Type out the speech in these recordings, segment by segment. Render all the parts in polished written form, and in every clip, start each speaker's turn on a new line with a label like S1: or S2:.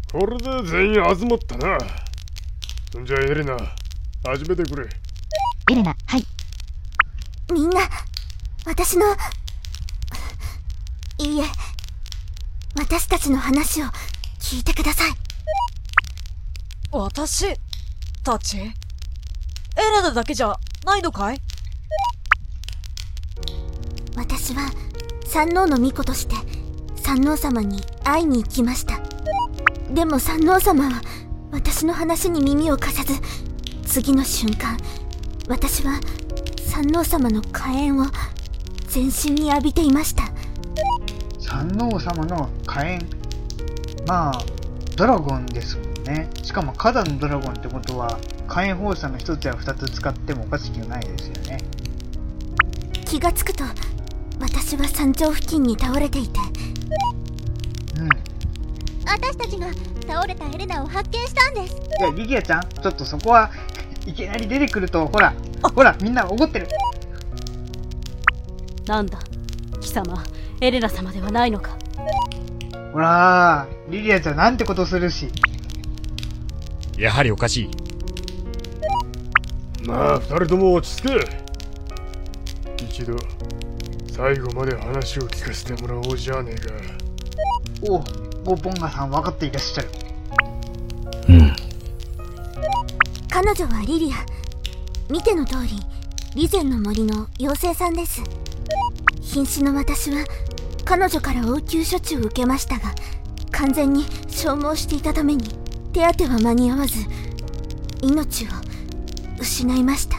S1: これで全員集まったな。じゃあエレナ、始めてくれ。
S2: エレナ、はい。
S3: みんな、私の、いいえ、私たちの話を聞いてください。
S4: 私たち？エレナだけじゃないのかい？
S3: 私は山王の巫女として山王様に会いに行きました。でも山王様は私の話に耳を貸さず、次の瞬間、私は山王様の火炎を全身に浴びていました。
S5: 山王様の火炎、まあドラゴンですもんね。しかも火山のドラゴンってことは火炎放射の一つや二つ使ってもおかしくないですよね。
S3: 気がつくと私は山頂付近に倒れていて、
S6: 私たちが倒れたエレナを発見したんです。
S5: いやリリアちゃん、ちょっとそこはいきなり出てくるとほらみんな怒ってる。
S2: なんだ貴様、エレナ様ではないのか。
S5: ほらリリアちゃんなんてことするし。
S7: やはりおかしい。
S1: まあ二人とも落ち着け。一度最後まで話を聞かせてもらおうじゃねえか。
S5: お、ゴポンガさん分かっていらっしゃる。
S3: 彼女はリリア。見ての通りリゼンの森の妖精さんです。瀕死の私は彼女から応急処置を受けましたが、完全に消耗していたために手当ては間に合わず命を失いました。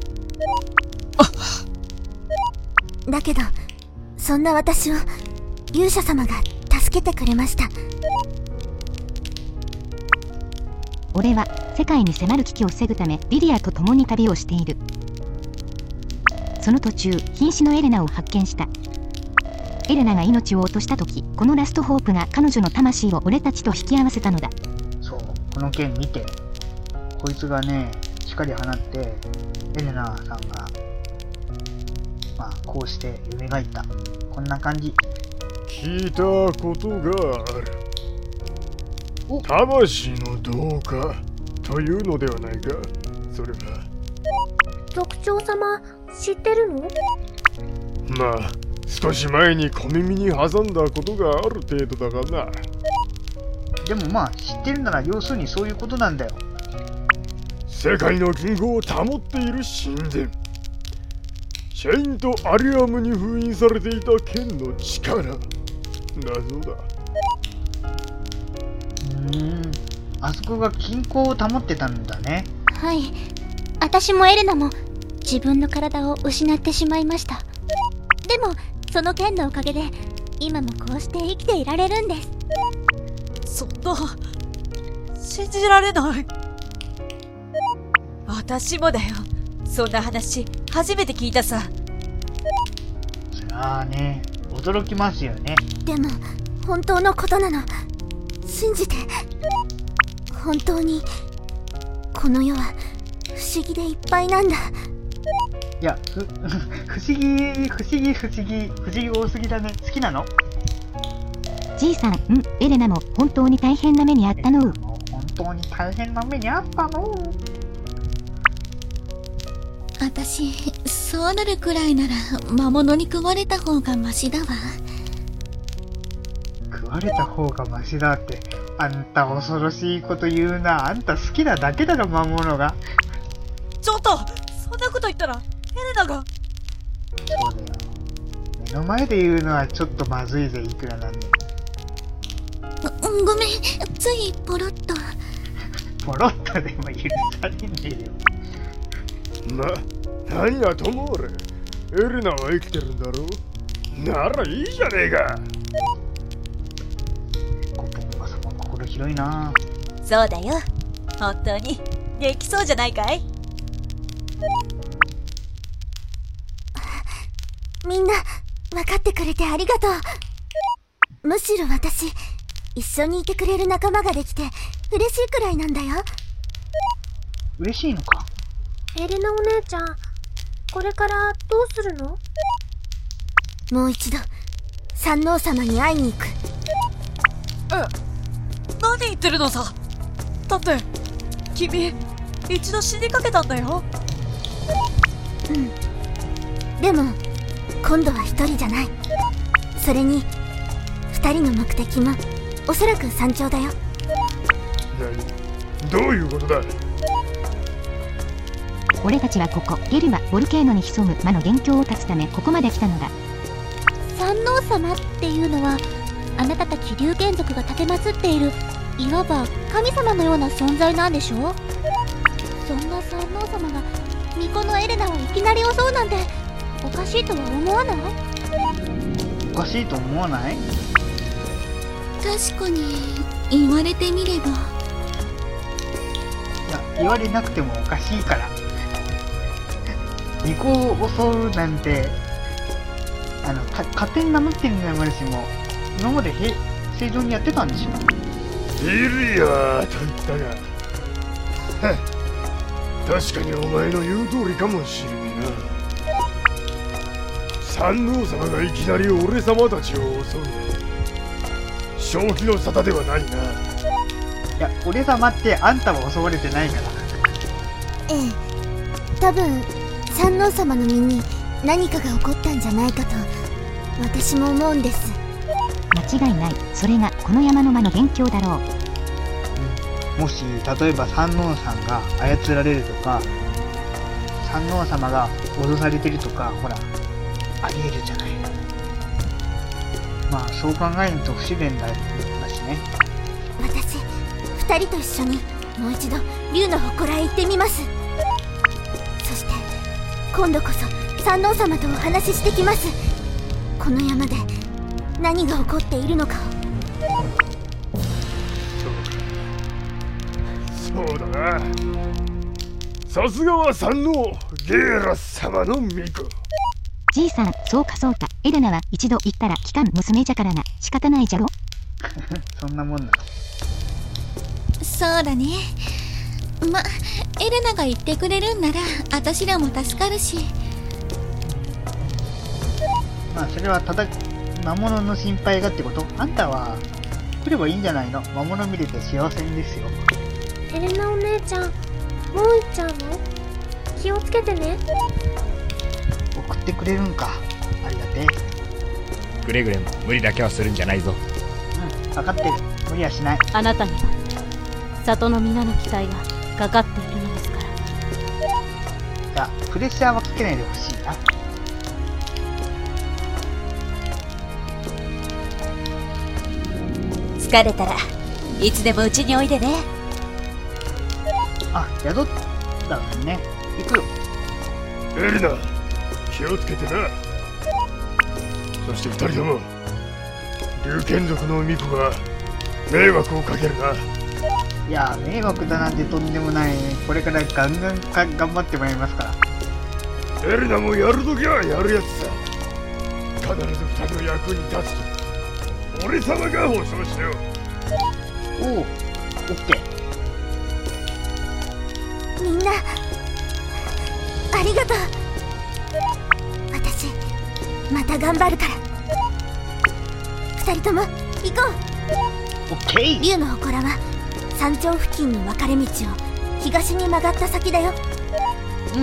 S3: だけどそんな私を勇者様が助けてくれました。
S2: 俺は世界に迫る危機を防ぐためリリアと共に旅をしている。その途中、瀕死のエレナを発見した。エレナが命を落とした時、このラストホープが彼女の魂を俺たちと引き合わせたのだ。
S5: そう、この件見て、こいつがね光放ってエレナさんがまあこうして蘇った、こんな感じ。
S1: 聞いたことがある。魂の同化というのではないか。それは
S6: 族長様、知ってるの？
S1: まあ少し前に小耳に挟んだことがある程度だがな。
S5: でもまあ知ってるなら要するにそういうことなんだよ。
S1: 世界の均衡を保っている神殿、シェインとアリアムに封印されていた剣の力、謎だ。
S5: あそこが均衡を保ってたんだね。
S6: はい、私もエレナも自分の体を失ってしまいました。でもその剣のおかげで今もこうして生きていられるんです。
S4: そんな、信じられない。私もだよ。そんな話初めて聞いたさ。
S5: そりゃあね、驚きますよね。
S3: でも本当のことなの。信じて。本当にこの世は不思議でいっぱいなんだ。
S5: いや、不思議多すぎだね。好きなの？
S2: じいさん、エレナも本当に大変な目にあったの。
S5: 本当に大変な目にあったの。
S6: 私、そうなるくらいなら魔物に食われた方がマシだわ。
S5: 食われた方がマシだって、あんた恐ろしいこと言うな。あんた好きなだけだろ、魔物が。
S4: ちょっと、そんなこと言ったらエレナが。
S5: そうだよ、目の前で言うのはちょっとまずいぜ、いくらなんでも。
S6: ごめん、ついポロッと。
S5: ポロッとでも許されねえよ。
S1: ま、何はともあれ、エレナは生きてるんだろう。ならいいじゃねえか。
S5: ゴポンガ様心広いな。
S4: そうだよ、本当にできそうじゃないかい。
S3: みんな分かってくれてありがとう。むしろ私、一緒にいてくれる仲間ができて嬉しいくらいなんだよ。
S5: 嬉しいのか。
S6: エレナお姉ちゃん、これからどうするの？
S3: もう一度山王様に会いに行く。
S4: 何何言ってるのさ。だって、君、一度死にかけたんだよ。
S3: でも今度は一人じゃない。それに二人の目的もおそらく山頂だよ。
S1: どういうことだ。
S2: 俺たちはここゲルマボルケーノに潜む魔の元凶を断つためここまで来たのだ。
S6: 山王様っていうのは、あなたたち龍玄族が奉っている、いわば神様のような存在なんでしょ。そんな山王様が巫女のエレナをいきなり襲うなんておかしいとは思わない？
S5: おかしいと思わない？
S8: 確かに言われてみれば。
S5: いや、言われなくてもおかしいから。巫女を襲うなんて、勝手に名乗ってるのもあるし、も今まで正常にやってたんでしょ。
S1: リリアと言ったが、確かにお前の言う通りかもしれねえな。山王様がいきなり俺様たちを襲うの正気の沙汰ではないな。
S5: いや、俺様ってあんたは襲われてないから。
S3: ええ、多分山王様の身に何かが起こったんじゃないかと私も思うんです。
S2: 間違いない。それがこの山の魔の元凶だろう。
S5: もし例えば山王さんが操られるとか、山王様が脅されてるとか、ほらありえるじゃない。まあそう考えると不自然だしね。
S3: 私二人と一緒にもう一度竜の祠へ行ってみます。そして今度こそ山王様とお話ししてきます。この山で何が起こっているのかを。
S1: そうだな。さすがは山王ゲーラ様の巫女。
S2: じいさん、そうかそうか。エレナは一度言ったら帰還娘じゃからな。仕方ないじゃろ。
S5: そんなもんなの。
S8: そうだね。ま、エレナが言ってくれるんなら私らも助かるし。
S5: まあそれはただ魔物の心配がってこと？あんたは来ればいいんじゃないの？魔物見れて幸せですよ。
S9: エレナお姉ちゃん、もう行っちゃうの？気をつけてね。
S5: 送ってくれるんか。ありがてえ。
S7: くれぐれも無理だけはするんじゃないぞ。
S5: うん、分かってる。無理はしない。
S10: あなたには里の皆の期待がかかっているのですから。
S5: いや、プレッシャーはかけないでほしいな。
S11: 疲れたらいつでもうちにおいでね。
S5: あ、宿ったのね。行くよ。
S1: エリナ、気をつけてな。そして二人とも龍剣族の巫女が迷惑をかけるな。
S5: いや、迷惑だなんてとんでもない。これからガンガン頑張ってもらいますから。
S1: エリナもやるときはやるやつさ。必ず二人の役に立つと俺様が保証しよう。
S5: おう、オッケー。
S3: みんなありがとう。私また頑張るから。二人とも行こ
S5: う。オッケー。
S3: 竜の祠は山頂付近の分かれ道を東に曲がった先だよ。
S5: うん。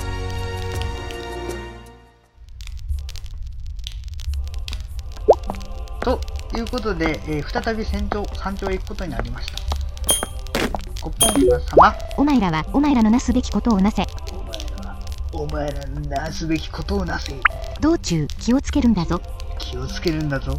S5: ということで、再び山頂へ行くことになりました。コポンガ様、
S2: お前らはお前らのなすべきことをなせ。
S5: お前らのなすべきことをなせ。
S2: 道中気をつけるんだぞ。
S5: 気をつけるんだぞ。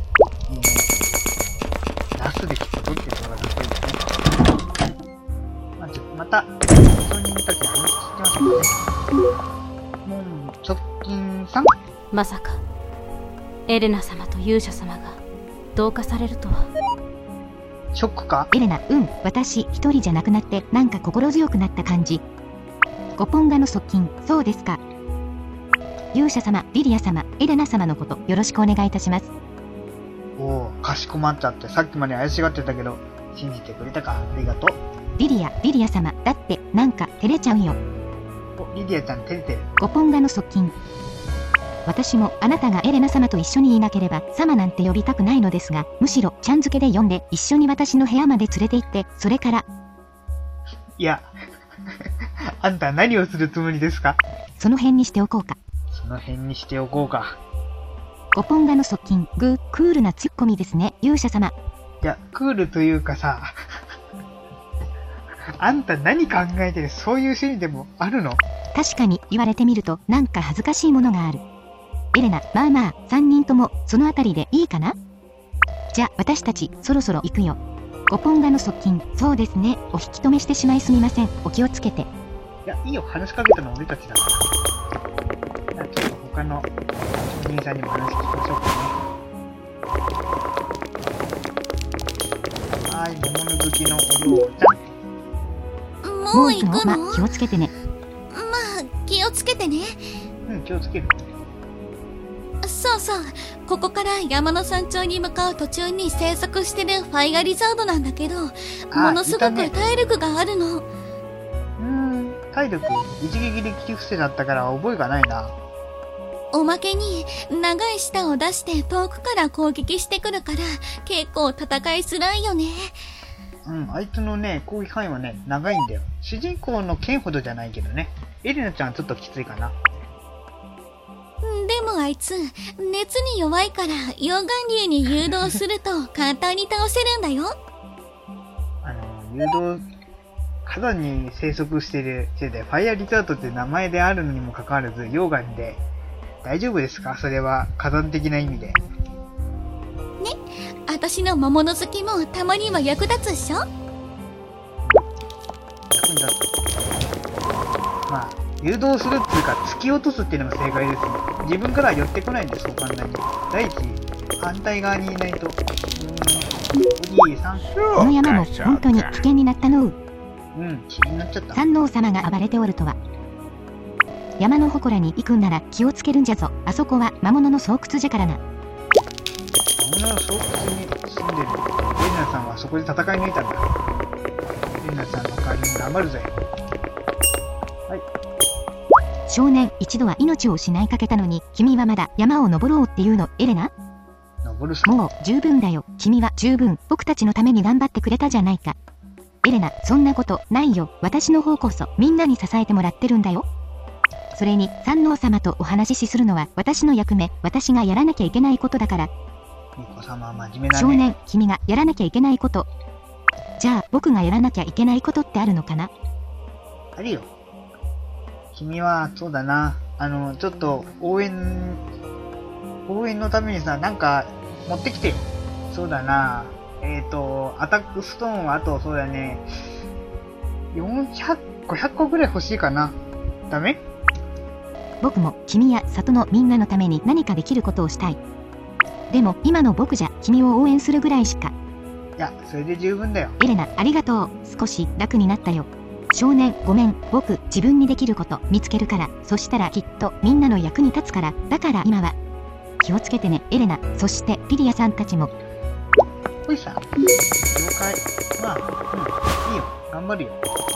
S5: なすべきことっていうのがかっこいいですね。また本当に見たけど話してますよね。もう直近3。
S10: まさかエレナ様と勇者様が同化されるとは。
S5: ショックか？
S2: エレナ、私一人じゃなくなってなんか心強くなった感じ。ゴポンガの側近、そうですか。勇者様、リリア様、エレナ様のことよろしくお願いいたします。
S5: おお、かしこまっちゃって。さっきまで怪しがってたけど信じてくれたか。ありがとう。
S2: リリア様、だってなんか照れちゃうよ。
S5: お、リリアちゃん照れてる。
S2: ゴポンガの側近。 私もあなたがエレナ様と一緒にいなければ様なんて呼びたくないのですが、むしろちゃん付けで呼んで一緒に私の部屋まで連れて行って、それから。
S5: いやあんた何をするつもりですか？
S2: その辺にしておこうか。
S5: その辺にしておこうか。
S2: ゴポンガの側近、クールなツッコミですね、勇者様。
S5: いや、クールというかさあんた何考えてる？そういうシーンでもあるの？
S2: 確かに言われてみるとなんか恥ずかしいものがある。エレナ、まあまあ3人ともそのあたりでいいかな。じゃあ私たちそろそろ行くよ。ゴポンガの側近、そうですね、お引き止めしてしまいすみません、お気をつけて。い
S5: や、いいよ、話しかけたの俺たちだから。ちょっと他のお兄さんにも話聞きましょうかね。はい、桃の好きのお嬢ちゃん。
S8: もう行くの？
S2: まあ気をつけてね。
S8: まあ気をつけてね。
S5: うん、気をつける。
S8: そうそう、ここから山の山頂に向かう途中に生息してるファイアリザードなんだけど、ものすごく体力があるの。
S5: 体力一撃で切り伏せだったから覚えがないな。
S8: おまけに長い舌を出して遠くから攻撃してくるから結構戦いづらいよね。
S5: あいつのね、攻撃範囲はね、長いんだよ。主人公の剣ほどじゃないけどね。エレナちゃんはちょっときついかな。
S8: でもあいつ、熱に弱いから溶岩流に誘導すると簡単に倒せるんだよ。
S5: 誘導、火山に生息しているせいで、ファイアリザードって名前であるのにもかかわらず、溶岩で、大丈夫ですか？それは火山的な意味で。ね、
S8: 私の魔物好きもたまには役立つっしょ？
S5: 役に立つ。まあ、誘導するっていうか、突き落とすっていうのが正解ですね。自分からは寄ってこないんです、そう簡単に。第一、反対側にいないと。おじいさん。
S2: この山も本当に危険になったのう。
S5: 気になっちゃった。
S2: 山王様が暴れておるとは。山の祠に行くんなら気をつけるんじゃぞ。あそこは魔物の巣窟じゃからな。
S5: 魔物の巣窟に住んでるレナさんはそこで戦い抜いたんだ。レナさんの代わりに頑張るぜ。はい。
S2: 少年、一度は命を失いかけたのに、君はまだ山を登ろうっていうの、エレナ？もう十分だよ。君は十分僕たちのために頑張ってくれたじゃないか。エレナ、そんなことないよ。私の方こそみんなに支えてもらってるんだよ。それに山王様とお話しするのは私の役目、私がやらなきゃいけないことだから。
S5: ミコ様は真面目だね。
S2: 少年、君がやらなきゃいけないこと。じゃあ僕がやらなきゃいけないことってあるのかな？
S5: あるよ。君はそうだな、ちょっと応援のためにさ、なんか持ってきてよ。そうだな、アタックストーンはあとそうだね、500個ぐらい欲しいかな。ダメ？
S2: 僕も君や里のみんなのために何かできることをしたい。でも今の僕じゃ君を応援するぐらいしか。
S5: いや、それで十分だよ。
S2: エレナ、ありがとう。少し楽になったよ。少年、ごめん。僕自分にできること見つけるから。そしたらきっとみんなの役に立つから。だから今は気をつけてね、エレナ。そしてリリアさんたちも。
S5: ほいさん、了解。まあ、いいよ、頑張るよ。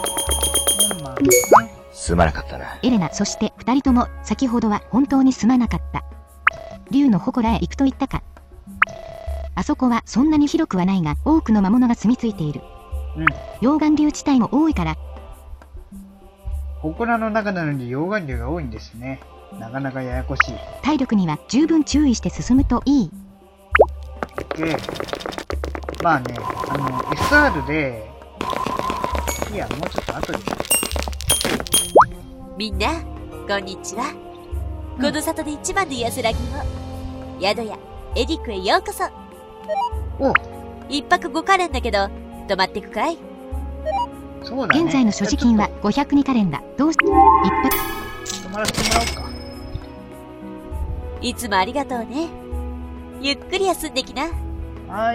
S7: すまなかったな。
S2: エレナ、そして二人とも先ほどは本当にすまなかった。竜の祠へ行くと言ったか。あそこはそんなに広くはないが多くの魔物が住み着いている。溶岩流地帯も多いから。
S5: 祠の中なのに溶岩流が多いんですね。なかなかややこしい。
S2: 体力には十分注意して進むといい。
S5: まあね、SR で、いや、もうちょっと後で。
S11: みんな、こんにちは。この里で一番の安らぎを、宿屋、エディクへようこそ。
S5: お、
S11: 一泊5カレンだけど、泊まってくかい？
S5: そうだね。
S2: 現在の所持金は502カレンだ。どうし、一泊。
S5: 泊まらせてもらおうか。
S11: いつもありがとうね。ゆっくり休んできな。
S5: はい。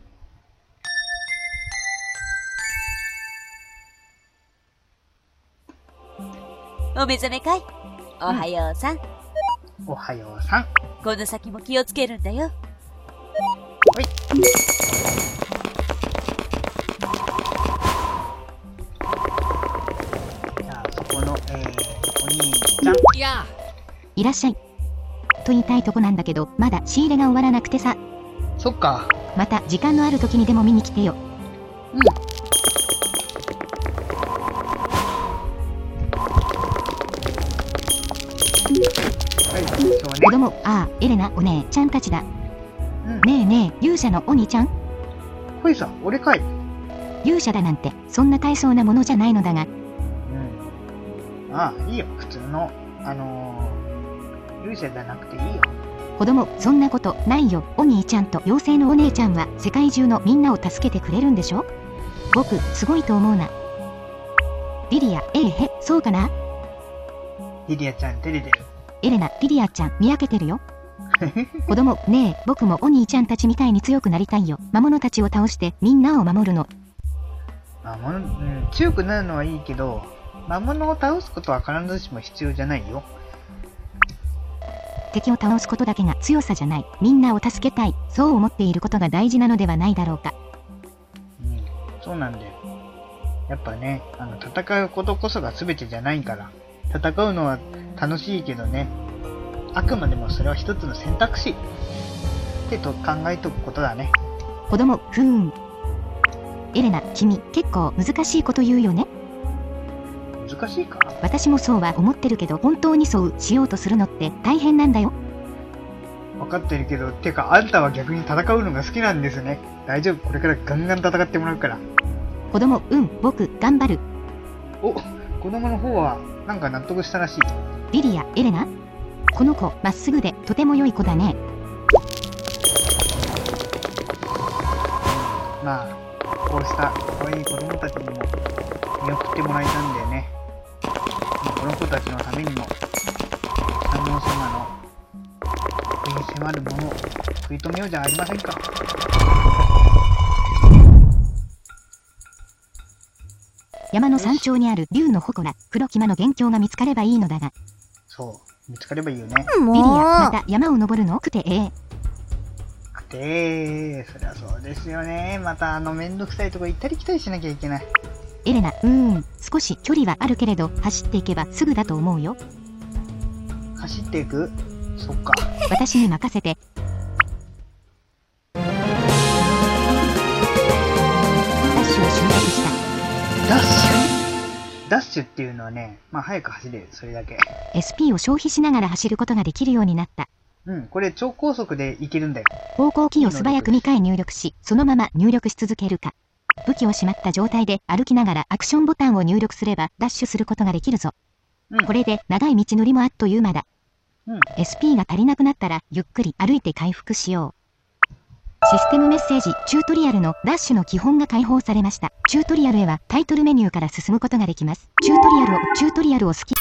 S11: お目覚めかい？おはようさん。
S5: おはようさん。
S11: この先も気をつけるんだよ。
S5: はい。じゃあ、そこの、お兄ちゃん。
S2: いらっしゃい。 と言いたいとこなんだけど、まだ仕入れが終わらなくてさ。
S5: そっか。
S2: また時間のある時にでも見に来てよ。
S5: うん。はい、今日はね。
S2: 子供、エレナお姉ちゃんたちだ。ねえねえ、勇者のお兄ちゃん。
S5: ほいさ、俺かい。
S2: 勇者だなんて、そんな大層なものじゃないのだが。
S5: いいよ、普通の、勇者じゃなくていいよ。
S2: 子供、そんなことないよ。お兄ちゃんと妖精のお姉ちゃんは世界中のみんなを助けてくれるんでしょ。僕、すごいと思うな。リリア、そうかな。
S5: リリアちゃん照れてる。
S2: エレナ、リリアちゃん見分けてるよ。子供、ねえ、僕もお兄ちゃんたちみたいに強くなりたいよ。魔物たちを倒してみんなを守るの。
S5: 強くなるのはいいけど、魔物を倒すことは必ずしも必要じゃないよ。
S2: 敵を倒すことだけが強さじゃない。みんなを助けたい。そう思っていることが大事なのではないだろうか。
S5: そうなんだよ。やっぱね、戦うことこそが全てじゃないから。戦うのは楽しいけどね。あくまでもそれは一つの選択肢って考えとくことだね。
S2: 子供、エレナ、君、結構難しいこと言うよね。
S5: 難しいか？
S2: 私もそうは思ってるけど、本当にそうしようとするのって大変なんだよ。
S5: 分かってるけど、てかあんたは逆に戦うのが好きなんですね。大丈夫、これからガンガン戦ってもらうから。
S2: 子供、僕、頑張る。
S5: お、子供の方はなんか納得したらしい。
S2: リリア、エレナ？この子、まっすぐでとても良い子だね。
S5: まあ、こうした可愛い子供たちにも見送ってもらえたんだよね。この子たちのためにも、観音様の上に迫るものを食い止めようじゃありませんか。
S2: 山の山頂にある竜の祠、黒木間の元凶が見つかればいいのだが。
S5: そう、見つかればいいよね。
S2: リリア、また山を登るの？そり
S5: ゃそうですよね。まためんどくさいとこ行ったり来たりしなきゃいけない。
S2: エレナ、少し距離はあるけれど、走っていけばすぐだと思うよ。
S5: 走っていく？そっか。
S2: 私に任せて。ダッシュを習得した。
S5: ダッシュっていうのはね、まあ早く走れる、それだけ。
S2: SP を消費しながら走ることができるようになった。
S5: これ超高速でいけるんだよ。
S2: 方向キーを素早く2回入力し、そのまま入力し続けるか。武器をしまった状態で歩きながらアクションボタンを入力すればダッシュすることができるぞ。これで長い道のりもあっという間だ。SP が足りなくなったらゆっくり歩いて回復しよう。システムメッセージ、チュートリアルのダッシュの基本が開放されました。チュートリアルへはタイトルメニューから進むことができます。チュートリアルを好き